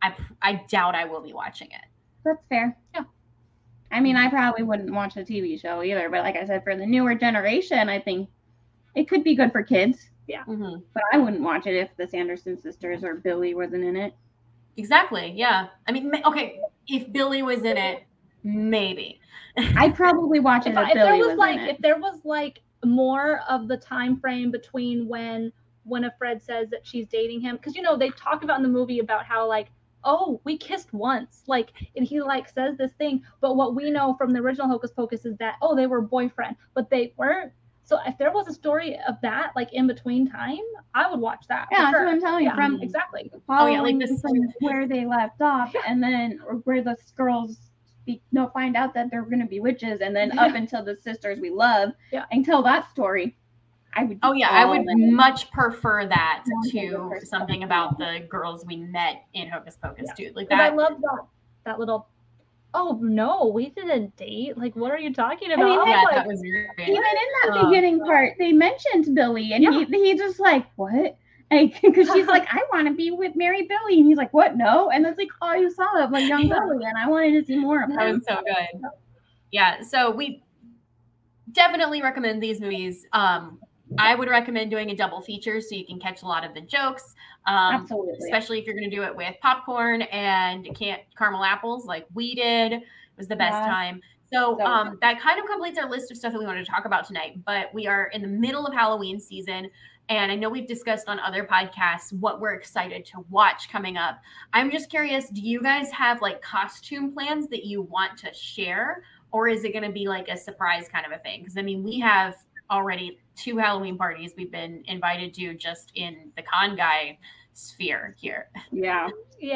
I doubt I will be watching it. That's fair. Yeah. I mean, I probably wouldn't watch a TV show either. But like I said, for the newer generation, I think it could be good for kids. Yeah. But I wouldn't watch it if the Sanderson sisters or Billy wasn't in it. Exactly. Yeah. I mean, okay, if Billy was in it, maybe. I'd probably watch it if Billy was in it. If there was like more of the time frame between when Winifred says that she's dating him, because, you know, they talk about in the movie about how like, oh, we kissed once, like, and he like says this thing, but what we know from the original Hocus Pocus is that, oh, they were boyfriend, but they weren't. So if there was a story of that, like in between time, I would watch that. Yeah, that's what I'm telling you. From exactly. Like this from where they left off, and then where the girls find out that they're going to be witches, and then up until the sisters we love, until that story, I would. Oh yeah, I would much prefer that to something about the girls we met in Hocus Pocus too. Like that. I love that little. Oh no, we didn't date. Like, what are you talking about? I mean, that was weird. Even in that beginning part, they mentioned Billy, and he just like, what? Like, because she's like, I want to marry Billy, and he's like, what? No, and it's like, oh, you saw it, like young Billy, and I wanted to see more of him. That was so good. Yeah, so we definitely recommend these movies. I would recommend doing a double feature so you can catch a lot of the jokes. Absolutely. Especially if you're going to do it with popcorn and caramel apples like we did. It was the best time. So that kind of completes our list of stuff that we wanted to talk about tonight. But we are in the middle of Halloween season. And I know we've discussed on other podcasts what we're excited to watch coming up. I'm just curious, do you guys have like costume plans that you want to share? Or is it going to be like a surprise kind of a thing? Because I mean, we have already 2 Halloween parties we've been invited to just in the con guy sphere here. Yeah.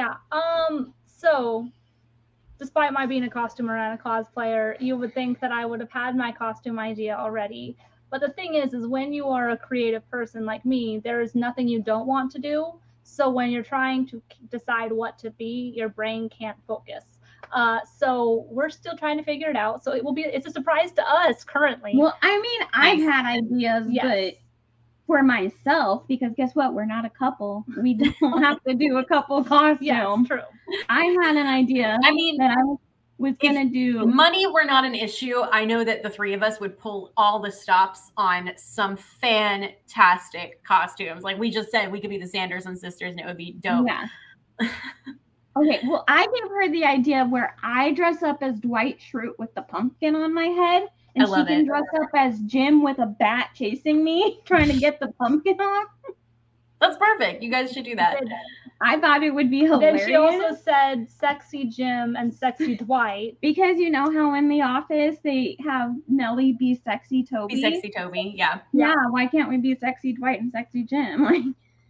So despite my being a costumer and a cosplayer, you would think that I would have had my costume idea already. But the thing is when you are a creative person like me, there is nothing you don't want to do. So when you're trying to decide what to be, your brain can't focus. So we're still trying to figure it out. So it's a surprise to us currently. Well, I mean, I've had ideas, but for myself, because guess what? We're not a couple. We don't have to do a couple costume. Yes, true. I had an idea. I mean, that I was gonna do. Money were not an issue. I know that the 3 of us would pull all the stops on some fantastic costumes. Like we just said, we could be the Sanderson sisters, and it would be dope. Yeah. Okay, well, I gave her the idea where I dress up as Dwight Schrute with the pumpkin on my head, and she can dress up as Jim with a bat chasing me, trying to get the pumpkin off. That's perfect. You guys should do that. I thought it would be hilarious. Then she also said sexy Jim and sexy Dwight. Because you know how in The Office they have Nellie be sexy Toby? Be sexy Toby, yeah. Yeah, why can't we be sexy Dwight and sexy Jim? Like,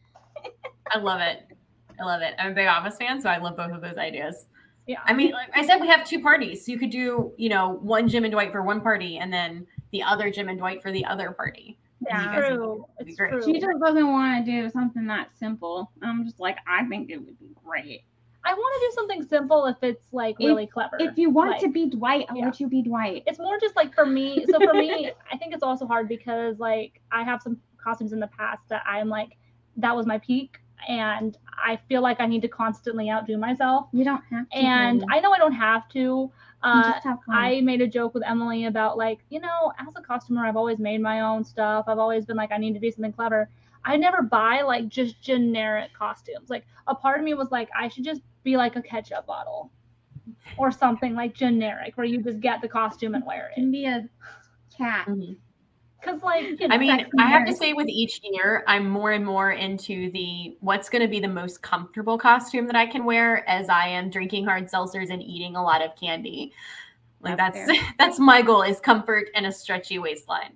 I love it. I'm a big Office fan, so I love both of those ideas. Yeah. I mean, like I said, we have 2 parties. So you could do, one Jim and Dwight for one party and then the other Jim and Dwight for the other party. Yeah, true. It's great. She just doesn't want to do something that simple. I'm just like, I think it would be great. I want to do something simple if it's like really clever. If you want to be Dwight, I'll let you be Dwight. It's more just like for me. So for me, I think it's also hard because like I have some costumes in the past that I'm like, that was my peak. And I feel like I need to constantly outdo myself. You don't have to. And I know I don't have to. Just have fun. I made a joke with Emily about like, as a costumer, I've always made my own stuff. I've always been like, I need to do something clever. I never buy like just generic costumes. Like a part of me was like, I should just be like a ketchup bottle or something like generic where you just get the costume and wear it. You can be a cat. Mm-hmm. Because like, I mean, I have to say with each year, I'm more and more into what's going to be the most comfortable costume that I can wear as I am drinking hard seltzers and eating a lot of candy. Like that's my goal is comfort and a stretchy waistline.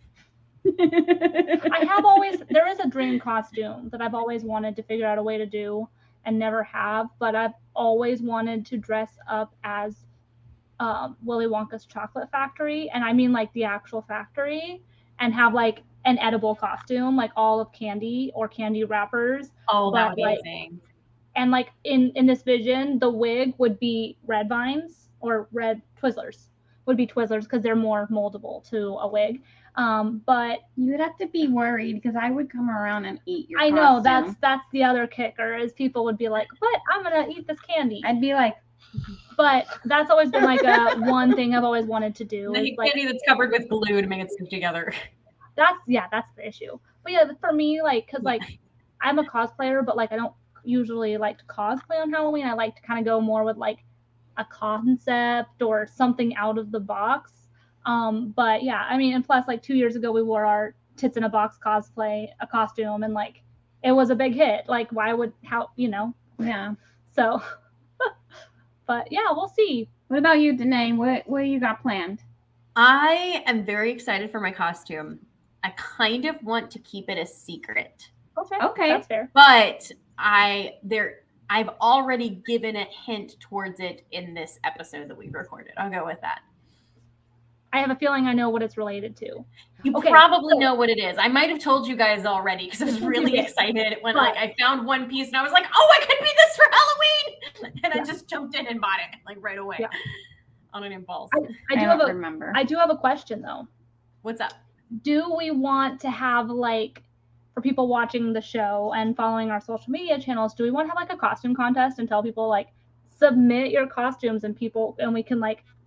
There is a dream costume that I've always wanted to figure out a way to do and never have, but I've always wanted to dress up as Willy Wonka's chocolate factory. And I mean like the actual factory. And have like an edible costume, like all of candy or candy wrappers. Oh, that would be amazing. And like in this vision, the wig would be red vines or red Twizzlers would be Twizzlers because they're more moldable to a wig. But you would have to be worried because I would come around and eat your costume. Know that's the other kicker is people would be like, "What? I'm gonna eat this candy." I'd be like, but that's always been like a one thing I've always wanted to do. The candy that's covered with glue to make it stick together. That's the issue. But yeah, for me, like, cause like I'm a cosplayer, but like I don't usually like to cosplay on Halloween. I like to kind of go more with like a concept or something out of the box. But yeah, I mean, and plus like 2 years ago we wore our Tits in a Box a costume, and like it was a big hit. Like yeah. So. But yeah, we'll see. What about you, Danae? What you got planned? I am very excited for my costume. I kind of want to keep it a secret. Okay. That's fair. But I've already given a hint towards it in this episode that we've recorded. I'll go with that. I have a feeling I know what it's related to. You probably know what it is. I might have told you guys already because I was really excited when like I found one piece and I was like, oh, I could be this for Halloween. And I just jumped in and bought it like right away on an impulse. I do have a question though. What's up? Do we want to have like, for people watching the show and following our social media channels, do we want to have like a costume contest and tell people like submit your costumes and we can like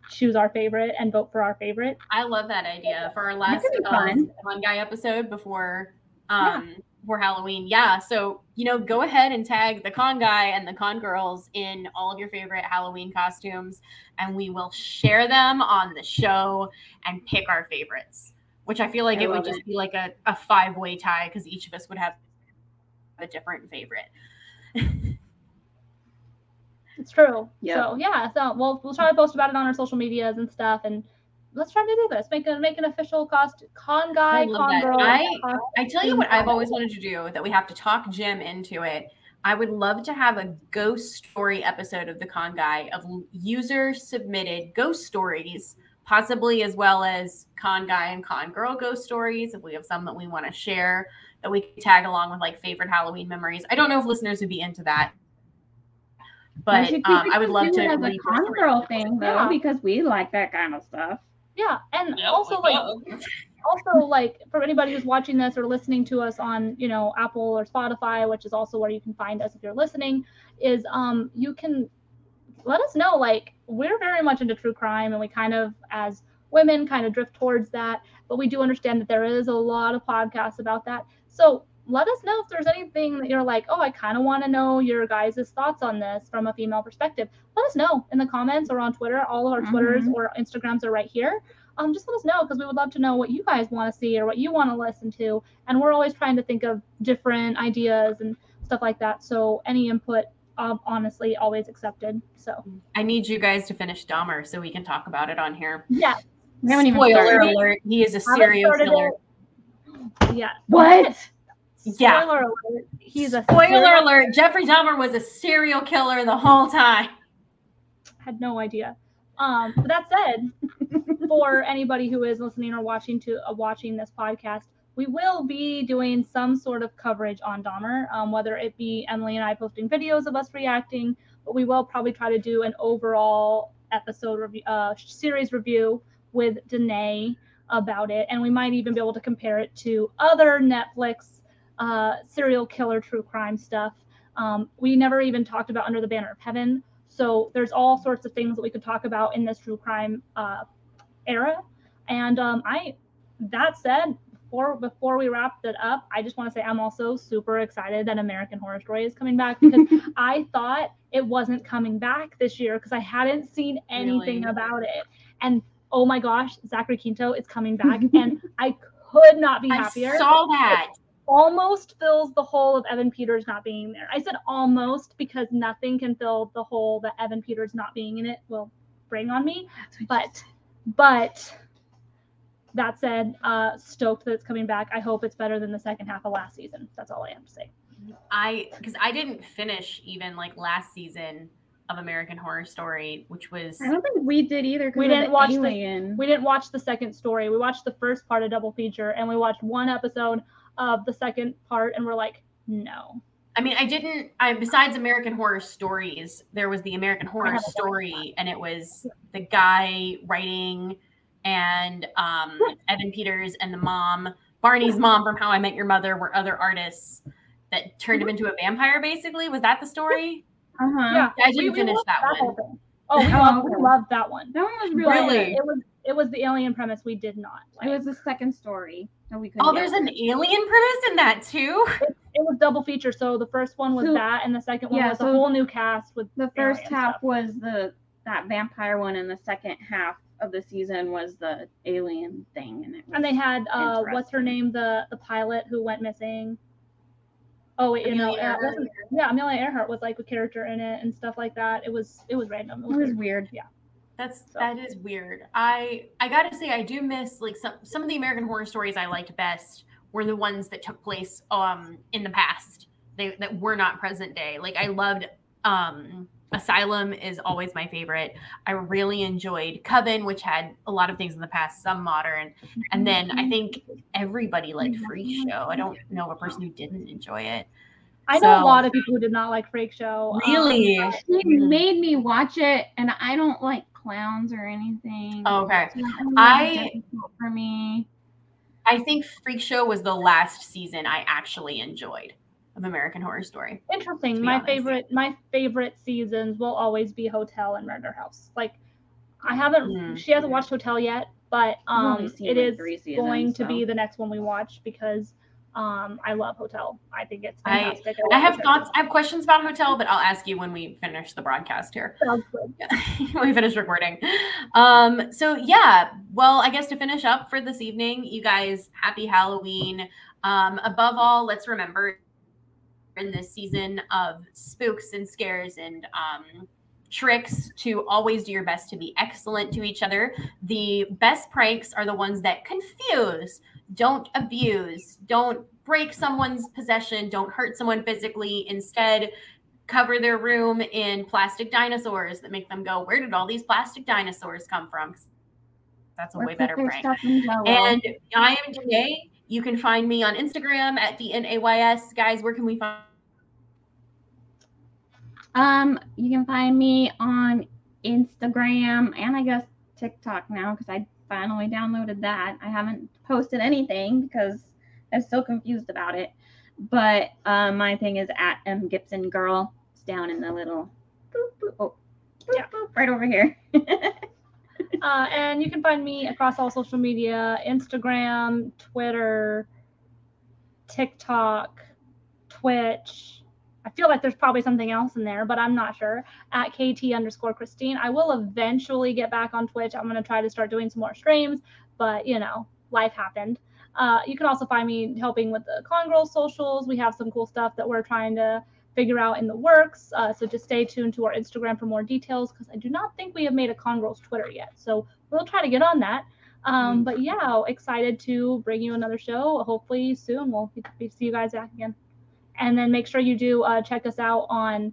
choose our favorite and vote for our favorite. I love that idea for our last could be fun. Con Guy episode before Halloween. Yeah, so go ahead and tag the Con Guy and the Con Girls in all of your favorite Halloween costumes, and we will share them on the show and pick our favorites. Which I feel like it would just be like a 5-way tie because each of us would have a different favorite. It's true. Yep. So we'll try to post about it on our social medias and stuff, and let's try to do this. Make an official Con Guy, Con Girl. I tell you what I've always wanted to do that we have to talk Jim into it. I would love to have a ghost story episode of the Con Guy of user submitted ghost stories, possibly as well as Con Guy and Con Girl ghost stories. If we have some that we want to share that we can tag along with like favorite Halloween memories. I don't know if listeners would be into that. But I would love to as a Con Girl thing though, because we like that kind of stuff. Yeah, and also for anybody who's watching this or listening to us on Apple or Spotify, which is also where you can find us if you're listening, is you can let us know. Like, we're very much into true crime, and we kind of as women kind of drift towards that, but we do understand that there is a lot of podcasts about that. So let us know if there's anything that you're like, oh, I kind of want to know your guys' thoughts on this from a female perspective. Let us know in the comments or on Twitter. All of our Twitters or Instagrams are right here. Just let us know, because we would love to know what you guys want to see or what you want to listen to. And we're always trying to think of different ideas and stuff like that. So any input, honestly, always accepted. So I need you guys to finish Dahmer so we can talk about it on here. Yeah. We haven't even Spoiler started. alert, he is a serial killer. Yeah. What? Yeah. Spoiler alert. He's a Spoiler alert. Jeffrey Dahmer was a serial killer the whole time. Had no idea. But that said, for anybody who is listening or watching this podcast, we will be doing some sort of coverage on Dahmer, whether it be Emily and I posting videos of us reacting, but we will probably try to do an overall episode review, series review with Danae about it, and we might even be able to compare it to other Netflix serial killer true crime stuff. We never even talked about Under the Banner of Heaven, so there's all sorts of things that we could talk about in this true crime era. And that said, before we wrap it up, I just want to say I'm also super excited that American Horror Story is coming back, because I thought it wasn't coming back this year because I hadn't seen anything about it. And oh my gosh, Zachary Quinto is coming back, and I could not be happier. I saw that. It almost fills the hole of Evan Peters not being there. I said almost because nothing can fill the hole that Evan Peters not being in it will bring on me. But that said, stoked that it's coming back. I hope it's better than the second half of last season. That's all I have to say. Because I didn't finish even like last season of American Horror Story, which was... I don't think we did either. We didn't watch the second story. We watched the first part of Double Feature, and we watched one episode of the second part, and we're like, no. I mean, besides American Horror Stories, there was the American Horror Story, and it was the guy writing, and Evan Peters and the mom, Barney's mom from How I Met Your Mother, were other artists that turned him into a vampire, basically. Was that the story? Yeah, I didn't finish that one. We loved that one. That one was really good. It was the alien premise we did not like. It was the second story that we could. Oh, there's an alien premise in that too? It was double feature. So the first one was that, and the second one was a whole new cast with the first half was that vampire one, and the second half of the season was the alien thing. And they had what's her name, the pilot who went missing. Oh, wait, Amelia Earhart was like a character in it and stuff like that. It was random. It was weird. Yeah. That is weird. I gotta say, I do miss like some of the American Horror Stories I liked best were the ones that took place in the past. That were not present day. Like I loved Asylum is always my favorite. I really enjoyed Coven, which had a lot of things in the past, some modern. And then I think everybody liked Freak Show. I don't know of a person who didn't enjoy it. I know a lot of people who did not like Freak Show. Really? She made me watch it, and I don't like clowns or anything. Okay. For me, I think Freak Show was the last season I actually enjoyed of American Horror Story. Interesting. My favorite seasons will always be Hotel and Murder House. Like I haven't. She hasn't watched Hotel yet, but it is going to be the next one we watch because I love Hotel. I think it's fantastic. I have thoughts. I have questions about Hotel, but I'll ask you when we finish the broadcast here. Sounds good. When we finish recording. So yeah, well, I guess to finish up for this evening, you guys, happy Halloween. Above all, let's remember in this season of spooks and scares and tricks to always do your best to be excellent to each other. The best pranks are the ones that confuse, don't abuse, don't break someone's possession, don't hurt someone physically. Instead, cover their room in plastic dinosaurs that make them go, where did all these plastic dinosaurs come from? That's a way better prank. And I am Danae. You can find me on Instagram at DNAYS. Guys, where can we find? You can find me on Instagram and I guess TikTok now because I finally downloaded that. I haven't posted anything because I'm still confused about it. But my thing is at mgibsongirl. It's down in the little boop, right over here. And you can find me across all social media, Instagram, Twitter, TikTok, Twitch. I feel like there's probably something else in there, but I'm not sure. At KT_Christine. I will eventually get back on Twitch. I'm going to try to start doing some more streams, but life happened. You can also find me helping with the Con Girls socials. We have some cool stuff that we're trying to figure out in the works. So just stay tuned to our Instagram for more details because I do not think we have made a Con Girls Twitter yet. So we'll try to get on that. But yeah, excited to bring you another show. Hopefully soon we'll see you guys back again. And then make sure you do check us out on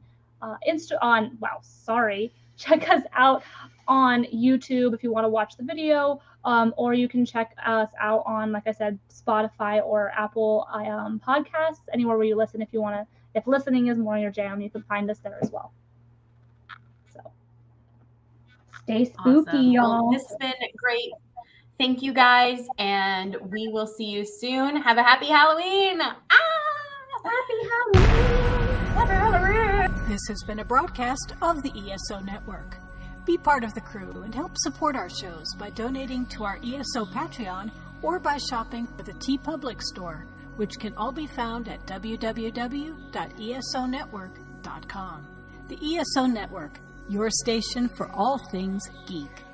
check us out on YouTube if you want to watch the video, or you can check us out on, like I said, Spotify or Apple Podcasts, anywhere where you listen. If listening is more your jam, you can find us there as well. So stay spooky, y'all. Well, this has been great. Thank you guys, and we will see you soon. Have a happy Halloween. Happy Halloween! This has been a broadcast of the ESO Network. Be part of the crew and help support our shows by donating to our ESO Patreon or by shopping at the TeePublic store, which can all be found at www.esonetwork.com. The ESO Network, your station for all things geek.